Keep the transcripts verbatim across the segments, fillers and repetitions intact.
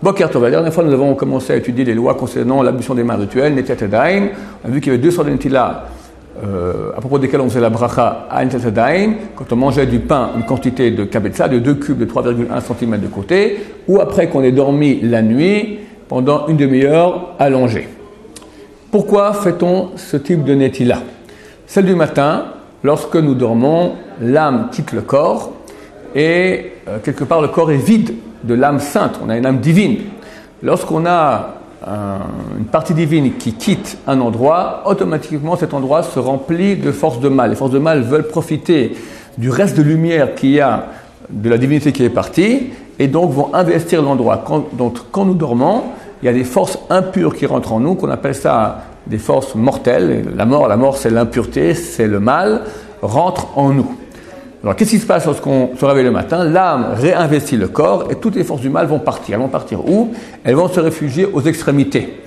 Boker Tov, la dernière fois nous avons commencé à étudier les lois concernant l'ablution des mains rituelles, Netilat Yadayim. On a vu qu'il y avait deux sortes de Netilat euh, à propos desquelles on faisait la bracha à Netilat Yadayim, quand on mangeait du pain, une quantité de kabetza, de deux cubes de trois virgule un centimètres de côté, ou après qu'on ait dormi la nuit pendant une demi-heure allongée. Pourquoi fait-on ce type de Netilat? Celle du matin, lorsque nous dormons, l'âme quitte le corps et euh, quelque part le corps est vide de l'âme sainte, on a une âme divine. Lorsqu'on a un, une partie divine qui quitte un endroit, automatiquement cet endroit se remplit de forces de mal. Les forces de mal veulent profiter du reste de lumière qu'il y a de la divinité qui est partie et donc vont investir l'endroit. Quand, donc quand nous dormons, il y a des forces impures qui rentrent en nous, qu'on appelle ça des forces mortelles. La mort, la mort c'est l'impureté, c'est le mal, rentre en nous. Alors, qu'est-ce qui se passe lorsqu'on se réveille le matin? L'âme réinvestit le corps et toutes les forces du mal vont partir. Elles vont partir où? Elles vont se réfugier aux extrémités.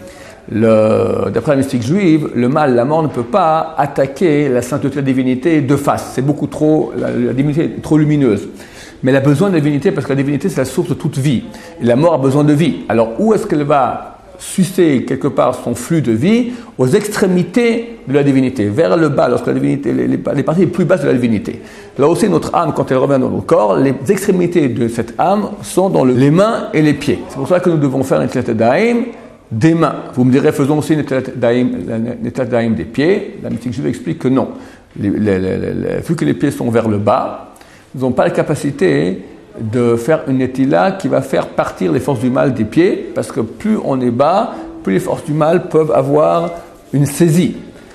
Le, d'après la mystique juive, le mal, la mort ne peut pas attaquer la sainteté de la divinité de face. C'est beaucoup trop, la, la divinité est trop lumineuse. Mais elle a besoin de la divinité parce que la divinité, c'est la source de toute vie. Et la mort a besoin de vie. Alors, où est-ce qu'elle va sucer quelque part son flux de vie? Aux extrémités de la divinité, vers le bas, lorsque la divinité, les, les, les parties les plus basses de la divinité. Là aussi, notre âme, quand elle revient dans notre corps, les extrémités de cette âme sont dans le, les mains et les pieds. C'est pour ça que nous devons faire Netilat Yadayim des mains. Vous me direz, faisons aussi Netilat Yadayim des pieds. La mystique juive explique que non. Les, les, les, les, vu que les pieds sont vers le bas, nous n'avons pas la capacité de faire une Netilat qui va faire partir les forces du mal des pieds, parce que plus on est bas, plus les forces du mal peuvent avoir une saisie.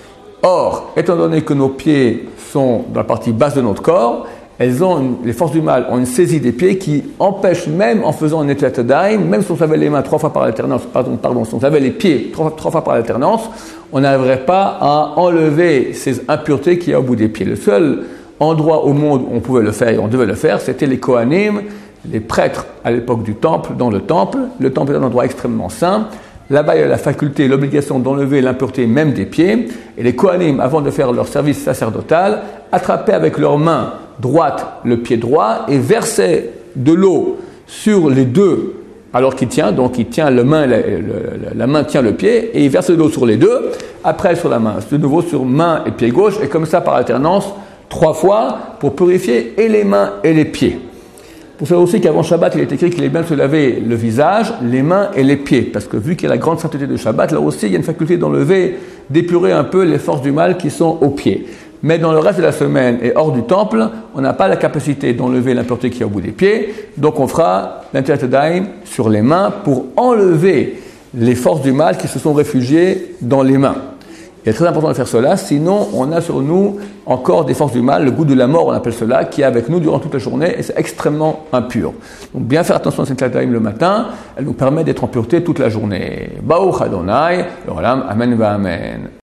Or, étant donné que nos pieds sont dans la partie basse de notre corps, elles ont une, les forces du mal ont une saisie des pieds qui empêche, même en faisant un Netilat Yadayim, même si on savait les mains trois fois par alternance, pardon, pardon, si on savait les pieds trois, trois fois par alternance, on n'arriverait pas à enlever ces impuretés qu'il y a au bout des pieds. Le seul endroit au monde où on pouvait le faire et on devait le faire, c'était les Kohanim, les prêtres à l'époque du temple, dans le temple. Le temple est un endroit extrêmement saint. Là-bas, il y a la faculté, l'obligation d'enlever l'impureté même des pieds. Et les Kohanim, avant de faire leur service sacerdotal, attrapaient avec leurs mains droite le pied droit et versaient de l'eau sur les deux alors qu'il tient. Donc, il tient le main, la, la, la main tient le pied et il verse de l'eau sur les deux. Après, sur la main, de nouveau sur main et pied gauche. Et comme ça, par alternance, trois fois pour purifier et les mains et les pieds. Pour savoir aussi qu'avant Shabbat, il est écrit qu'il est bien de se laver le visage, les mains et les pieds. Parce que vu qu'il y a la grande sainteté de Shabbat, là aussi, il y a une faculté d'enlever, d'épurer un peu les forces du mal qui sont aux pieds. Mais dans le reste de la semaine et hors du temple, on n'a pas la capacité d'enlever l'impureté qui est au bout des pieds. Donc on fera Netilat Yadayim sur les mains pour enlever les forces du mal qui se sont réfugiées dans les mains. Il est très important de faire cela, sinon on a sur nous encore des forces du mal, le goût de la mort, on appelle cela, qui est avec nous durant toute la journée et c'est extrêmement impur. Donc bien faire attention à cette Netilat Yadayim le matin, elle nous permet d'être en pureté toute la journée. Baruch Adonai, le Olam, Amen va Amen.